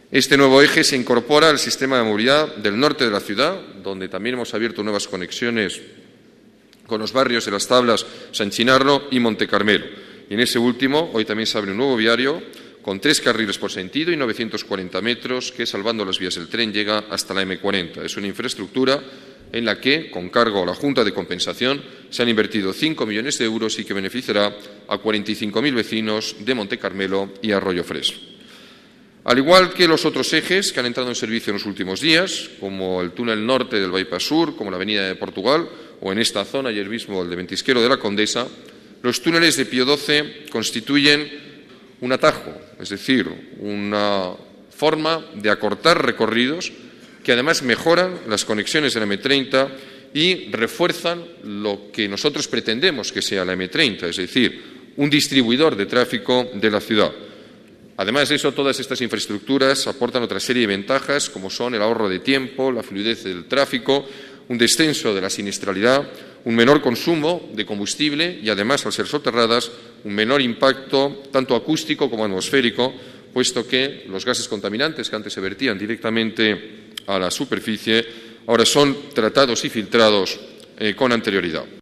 Este nuevo eje se incorpora al sistema de movilidad del norte de la ciudad, donde también hemos abierto nuevas conexiones con los barrios de Las Tablas, San Chinarro y Montecarmelo. Y en ese último, hoy también se abre un nuevo viario con 3 carriles por sentido y 940 metros, que, salvando las vías del tren, llega hasta la M40. Es una infraestructura en la que, con cargo a la Junta de Compensación, se han invertido 5 millones de euros y que beneficiará a 45.000 vecinos de Montecarmelo y Arroyo Fresno. Al igual que los otros ejes que han entrado en servicio en los últimos días, como el túnel norte del Bypass Sur, como la Avenida de Portugal, o en esta zona ayer mismo el de Ventisquero de la Condesa, los túneles de Pío XII constituyen un atajo, es decir, una forma de acortar recorridos que además mejoran las conexiones de la M30 y refuerzan lo que nosotros pretendemos que sea la M30, es decir, un distribuidor de tráfico de la ciudad. Además de eso, todas estas infraestructuras aportan otra serie de ventajas, como son el ahorro de tiempo, la fluidez del tráfico, un descenso de la siniestralidad, un menor consumo de combustible y, además, al ser soterradas, un menor impacto tanto acústico como atmosférico, puesto que los gases contaminantes que antes se vertían directamente a la superficie ahora son tratados y filtrados con anterioridad.